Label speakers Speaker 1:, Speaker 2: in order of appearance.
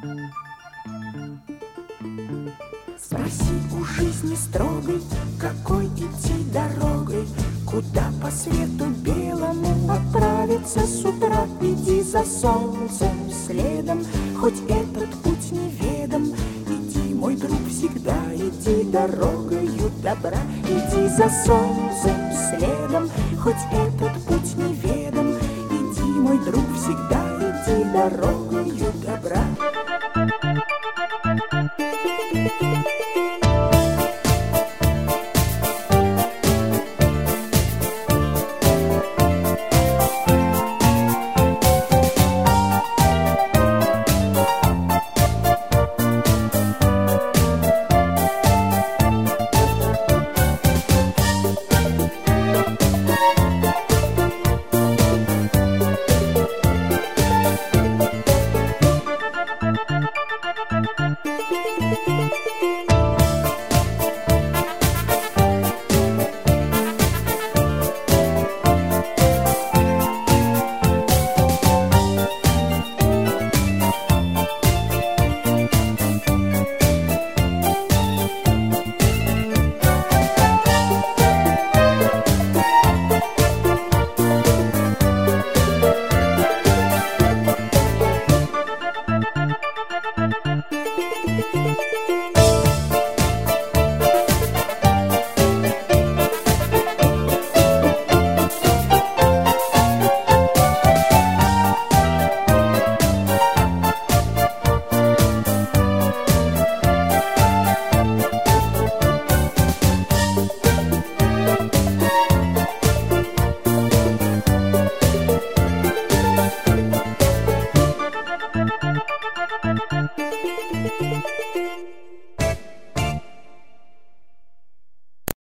Speaker 1: Спроси у жизни строгой, какой идти дорогой, куда по свету белому отправиться с утра. Иди за солнцем следом, хоть этот путь неведом. Иди, мой друг, всегда иди дорогою добра. Иди за солнцем следом, хоть этот путь неведом. Иди, мой друг, всегда иди дорогою добра.